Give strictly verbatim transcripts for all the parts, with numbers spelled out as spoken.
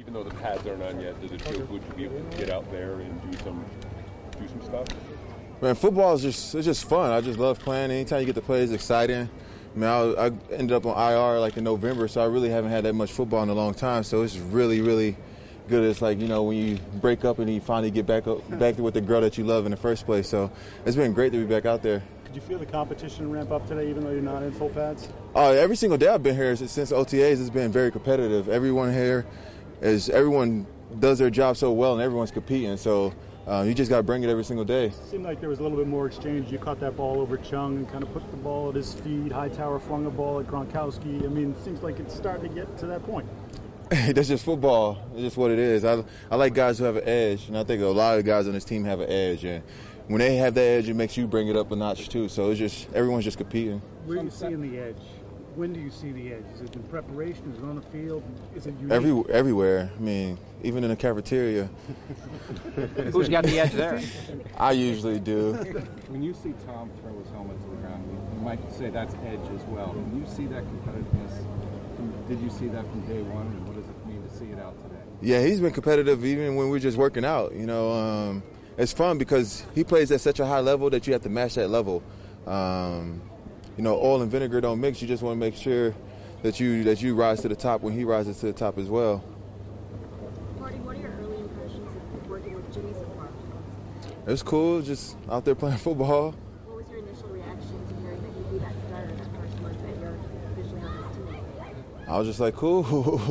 even though the pads aren't on yet, does it feel good to be able to get out there and do some do some stuff? Man, football is just it's just fun. I just love playing. Anytime you get to play, it's exciting. I mean, I, I ended up on I R like in November, so I really haven't had that much football in a long time. So it's really, really good. It's like, you know, when you break up and you finally get back up, back with the girl that you love in the first place. So it's been great to be back out there. Did you feel the competition ramp up today, even though you're not in full pads? Oh, every single day I've been here since O T As, it's been very competitive. Everyone here is everyone does their job so well, and everyone's competing. So uh, you just got to bring it every single day. It seemed like there was a little bit more exchange. You caught that ball over Chung and kind of put the ball at his feet. Hightower flung a ball at Gronkowski. I mean, it seems like it's starting to get to that point. That's just football. It's just what it is. I I like guys who have an edge, and I think a lot of guys on this team have an edge. And when they have that edge, it makes you bring it up a notch too. So it's just everyone's just competing. Where are you seeing the edge? When do you see the edge? Is it in preparation? Is it on the field? Is it unique? Every, everywhere. I mean, even in the cafeteria. Who's got the edge there? I usually do. When you see Tom throw his helmet to the ground, you might say that's edge as well. When you see that competitiveness, did you see that from day one, and what does it mean to see it out today? Yeah, he's been competitive even when we're just working out. You know, um, it's fun because he plays at such a high level that you have to match that level. Um, you know, oil and vinegar don't mix. You just want to make sure that you that you rise to the top when he rises to the top as well. Marty, what are your early impressions of working with Jimmy so far? It was cool, just out there playing football. What was your initial reaction to hearing that you'd be that starter that first month that you're officially on this team? I was just like, cool.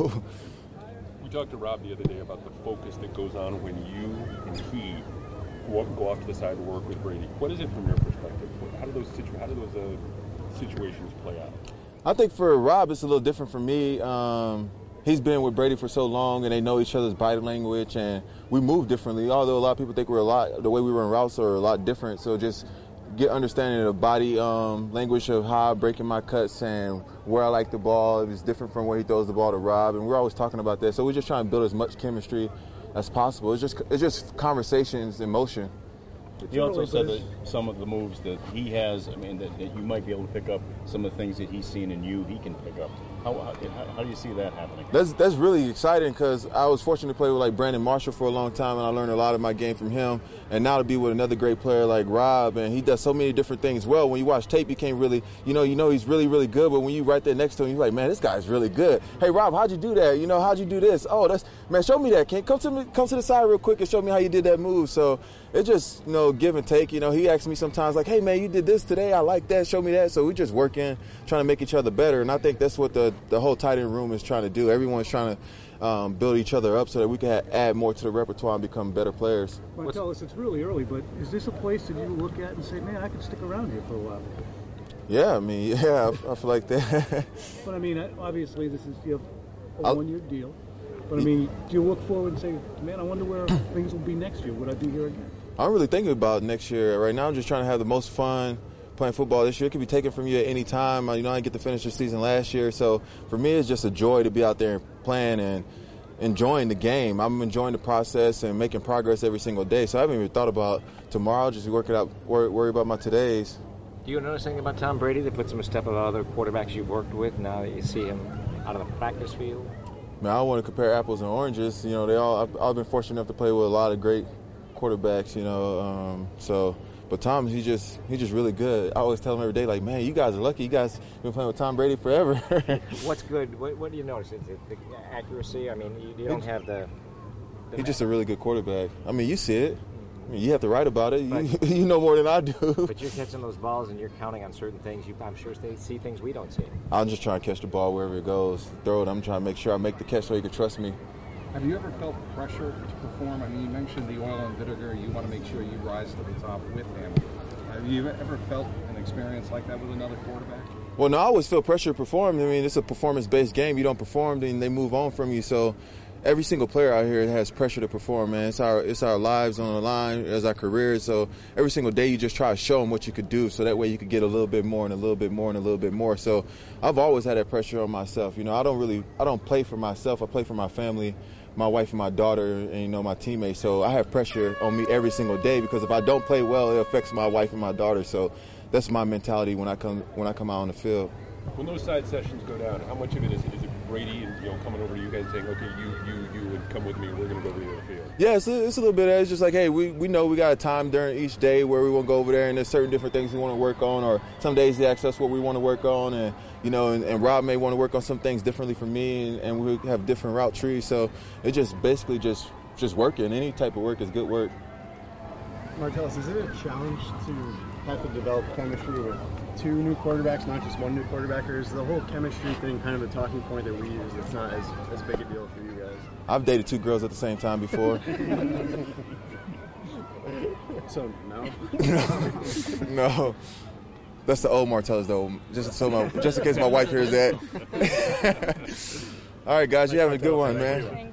We talked to Rob the other day about the focus that goes on when you and he go, go off to the side to work with Brady. What is it from your perspective? How do those situ- how do those uh, situations play out? I think for Rob, it's a little different for me. Um, he's been with Brady for so long, and they know each other's body language, and we move differently. Although a lot of people think we're a lot, the way we run routes are a lot different. So just get understanding of the body um, language of how I'm breaking my cuts and where I like the ball. It's different from where he throws the ball to Rob, and we're always talking about that. So we're just trying to build as much chemistry as possible. It's just it's just conversations in motion. He also said that some of the moves that he has, I mean, that, that you might be able to pick up some of the things that he's seen in you, he can pick up. How, how, how do you see that happening? That's that's really exciting because I was fortunate to play with like Brandon Marshall for a long time, and I learned a lot of my game from him. And now to be with another great player like Rob, and he does so many different things well. When you watch tape, you can't really, you know, you know he's really, really good. But when you right there next to him, you're like, man, this guy's really good. Hey, Rob, how'd you do that? You know, how'd you do this? Oh, that's man, show me that. Can come to me, come to the side real quick and show me how you did that move. So it's just, you know, give and take. You know, he asks me sometimes like, hey, man, you did this today. I like that. Show me that. So we just working, trying to make each other better. And I think that's what the the whole tight end room is trying to do. Everyone's trying to um, build each other up so that we can ha- add more to the repertoire and become better players. Well, tell us, it's really early, but is this a place that you look at and say, man, I could stick around here for a while? Yeah, I mean, yeah, I, I feel like that. But I mean, obviously, this is you have a one-year deal. But I mean, do you look forward and say, man, I wonder where things will be next year? Would I be here again? I'm really thinking about next year. Right now, I'm just trying to have the most fun playing football this year. It can be taken from you at any time. You know, I didn't get to finish the season last year. So for me, it's just a joy to be out there and playing and enjoying the game. I'm enjoying the process and making progress every single day. So I haven't even thought about tomorrow, just work it out, worry, worry about my todays. Do you notice anything about Tom Brady that puts him a step above other quarterbacks you've worked with now that you see him out of the practice field? I mean, I don't want to compare apples and oranges. You know, they all. I've, I've been fortunate enough to play with a lot of great quarterbacks. You know, um, so. But Tom, he just he just really good. I always tell him every day, like, man, you guys are lucky. You guys been playing with Tom Brady forever. What's good? What, what do you notice? Is it the accuracy? I mean, you, you don't have the. the He's just a really good quarterback. I mean, you see it. I mean, you have to write about it. You, you know more than I do. But you're catching those balls and you're counting on certain things. You, I'm sure they see things we don't see. I'm just trying to catch the ball wherever it goes. Throw it. I'm trying to make sure I make the catch so he can trust me. Have you ever felt pressure to perform? I mean, you mentioned the oil and vinegar. You want to make sure you rise to the top with him. Have you ever felt an experience like that with another quarterback? Well, no, I always feel pressure to perform. I mean, it's a performance-based game. You don't perform, then they move on from you. So every single player out here has pressure to perform, man. It's our it's our lives on the line, it's our careers. So every single day you just try to show them what you could do so that way you could get a little bit more and a little bit more and a little bit more. So I've always had that pressure on myself. You know, I don't really – I don't play for myself. I play for my family, my wife and my daughter, and, you know, my teammates. So I have pressure on me every single day because if I don't play well, it affects my wife and my daughter. So that's my mentality when I come when I come out on the field. When those side sessions go down, how much of it is, is it Brady and, you know, coming over to you guys and saying, okay, you, you, you, and come with me. We're going to go over the field. Yeah, it's a, it's a little bit of that. It's just like, hey, we, we know we got a time during each day where we want to go over there, and there's certain different things we want to work on, or some days they ask us what we want to work on, and you know, and, and Rob may want to work on some things differently from me, and, and we have different route trees. So it's just basically just just working. Any type of work is good work. Martellus, is it a challenge to have to develop chemistry with two new quarterbacks, not just one new quarterback, or is the whole chemistry thing kind of a talking point that we use? It's not as, as big a deal for you guys. I've dated two girls at the same time before. So no. No. That's the old Martellus, though. Just so my, just in case my wife hears that. All right, guys, you have a good one, man.